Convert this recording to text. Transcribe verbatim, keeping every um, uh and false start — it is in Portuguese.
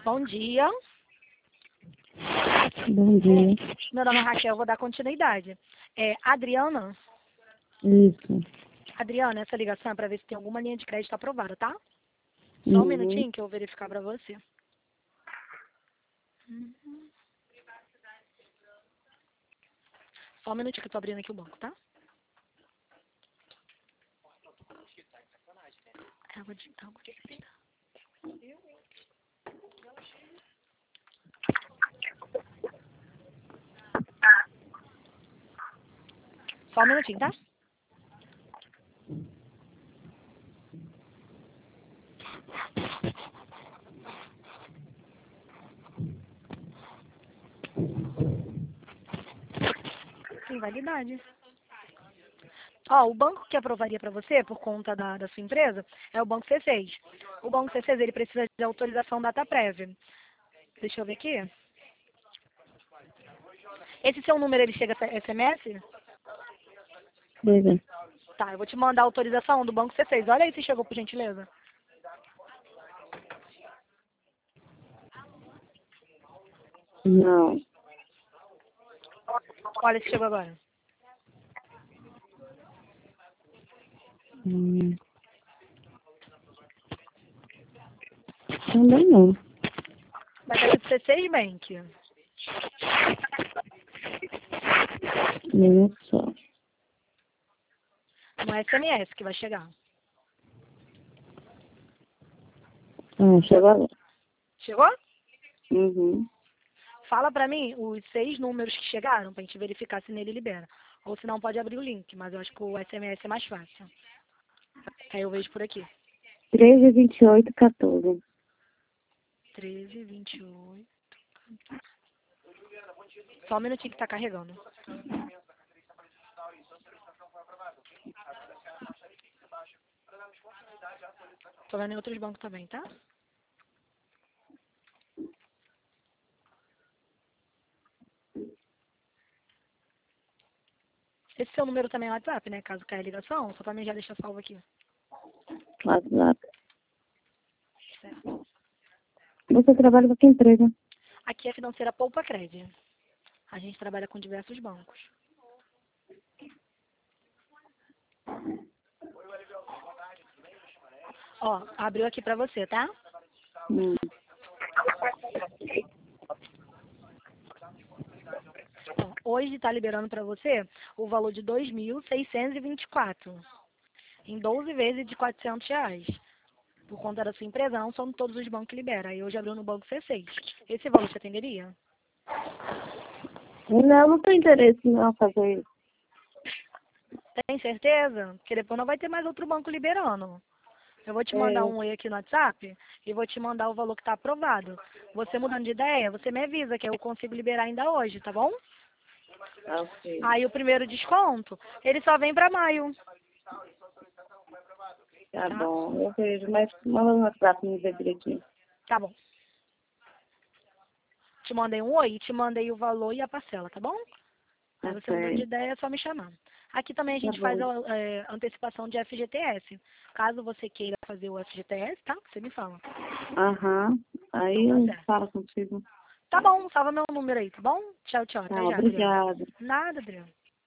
Bom dia. Bom dia. Meu nome é Raquel, vou dar continuidade. É, Adriana? Isso. Adriana, essa ligação é para ver se tem alguma linha de crédito aprovada, tá? Só um Uhum. minutinho que eu vou verificar para você. Uhum. Só um minutinho que eu tô abrindo aqui o banco, tá? Água de... Água de... Só um minutinho, tá? Tem validade. Ó, o banco que aprovaria para você, por conta da, da sua empresa, é o Banco C seis. O Banco C seis, ele precisa de autorização data prévia. Deixa eu ver aqui. Esse seu número, ele chega S M S? Chega. Tá, eu vou te mandar a autorização do Banco C seis. Olha aí se chegou, por gentileza. Não. Olha se chegou agora. Hum. Também não. Vai estar do C seis Bank. Nem só. No S M S que vai chegar. Ah, chegou agora. Chegou? Uhum. Fala pra mim os seis números que chegaram pra gente verificar se nele libera. Ou se não, pode abrir o link, mas eu acho que o S M S é mais fácil. Aí eu vejo por aqui. treze, vinte e oito, quatorze. treze, vinte e oito. Só um minutinho que tá carregando. Tô vendo em outros bancos também, tá? Esse seu número também é WhatsApp, né? Caso caia a ligação, só pra mim já deixar salvo aqui. WhatsApp. Certo. Você trabalha com que empresa? Aqui é a financeira Poupa Cred. A gente trabalha com diversos bancos. Ó, abriu aqui pra você, tá? Hum. Ó, hoje está liberando para você o valor de dois mil seiscentos e vinte e quatro em doze vezes de quatrocentos reais. Por conta da sua empresa, não são todos os bancos que liberam. Aí hoje abriu no Banco C seis. Esse valor você atenderia? Não, não tenho interesse não fazer isso. Tem certeza? Porque depois não vai ter mais outro banco liberando. Eu vou te mandar É. um oi aqui no WhatsApp e vou te mandar o valor que está aprovado. Você mudando de ideia, você me avisa que eu consigo liberar ainda hoje, tá bom? Ok. Aí o primeiro desconto, ele só vem para maio. Tá Tá? bom, eu vejo, mas manda no WhatsApp me ver direitinho. Tá bom. Te mandei um oi, te mandei o valor e a parcela, tá bom? Aí você mudando de Ok. ideia, é só me chamar. Aqui também a Tá gente faz bom. a é, antecipação de F G T S. Caso você queira fazer o F G T S, tá? Você me fala. Aham. Então Aí tá eu certo. falo contigo. Tá bom, salva meu número aí, tá bom? Tchau, tchau. Até Tá, já, Adriana. obrigada. Nada, Adriana.